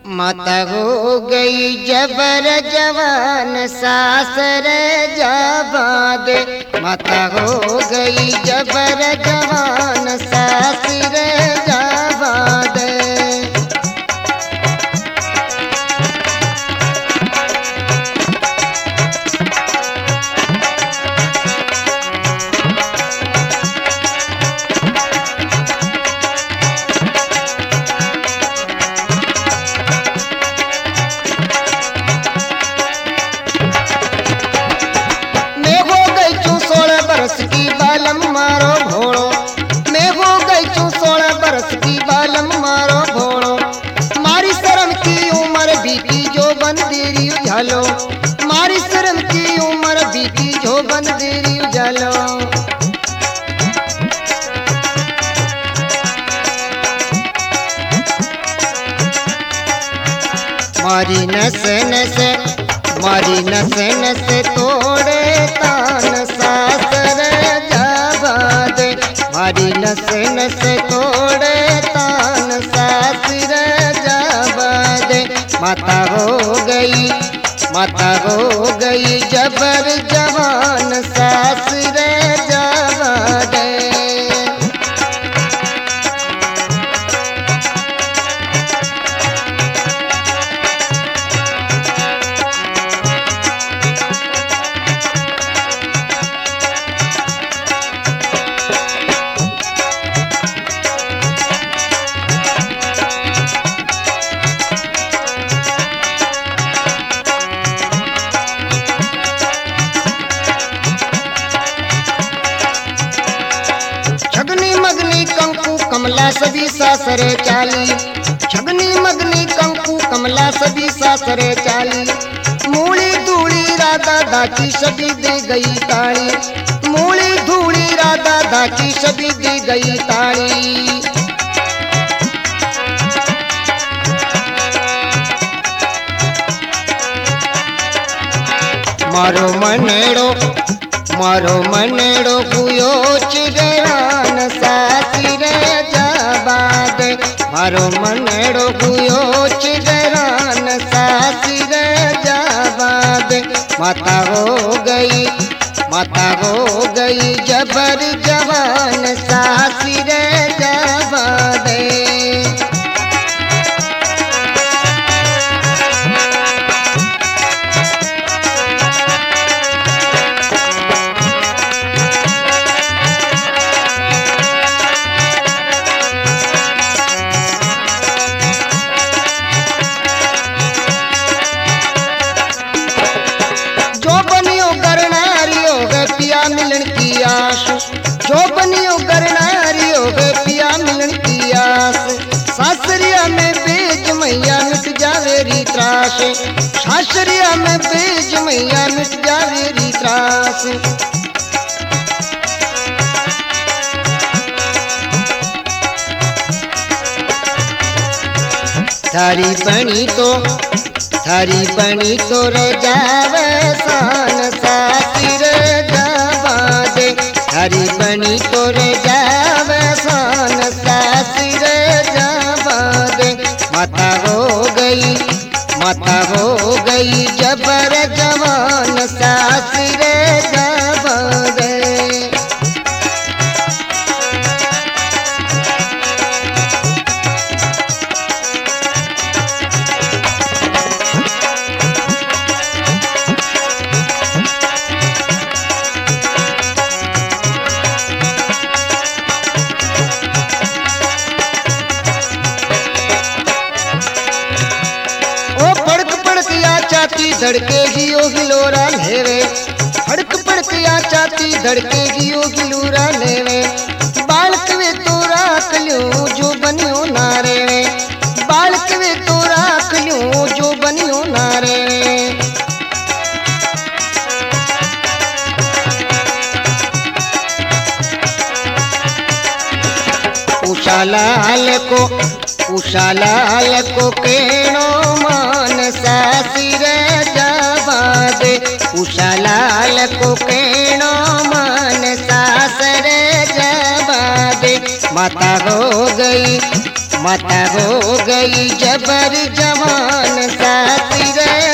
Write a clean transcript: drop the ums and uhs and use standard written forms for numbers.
माता हो गई जबर जवान सासर जाबाद। माता हो गई जबर जवान सासर जाबाद। की बालम मारो भोड़ो, मैं हो गई चू 16 बरस की बालम मारो भोड़ो। मारी शर्म की उम्र बीती जो बन देरी उजालो, मारी शर्म की उम्र बीती जो बन देरी उजालो। मारी नस नस, मारी नस नस तोड़े तान सासर जाबाद। मारी नस नस तोड़े तान सासर जाबाद। माता हो गई, माता हो गई जबर जवान सासर जाबाद। कमला सभी सासरे चाली, छगनी मगनी कंकु कमला सभी सासरे चाली। मूली धूली राधा दाची सभी दे गई ताली, मूली धूली राधा दाची सभी दे गई ताली। मारो मनेड़ो, मारो मनेड़ो कुयो चिगरान सासर जाबाद। मारो मनेड़ो कुयो चिगरान सासर जाबाद। माता हो गई, माता हो गई जबर जवान सासर जाबाद। मिलन की आस, जो बनियो करनारी हो गए पिया मिलन की आस। सासरिया में बेज मैया मिट जावे री त्रास, सासरिया में बेज मैया मिट जावे री त्रास। थारी बनी तो, थारी बनी तो रजावे सान सासर जाबाद। थारी बनी तो रजावे सान सासर जाबाद। माता हो गई, माता हो गई जबर जवान सासर जाबाद। धड़केगी ओ गिलोरा लेवे, फड़क पड़किया चाती धड़केगी ओ गिलोरा लेवे। बालक वे तो राख ल्यूं जो बनियो नारे, बालक वे तो राख ल्यूं जो बनियो नारे। उषा लाल को, उषा लाल को केणो मान सासर जाबाद। उषा लाल को केणो मान सासर जाबाद। माता हो गई, माता हो गई जबर जवान साथी रे।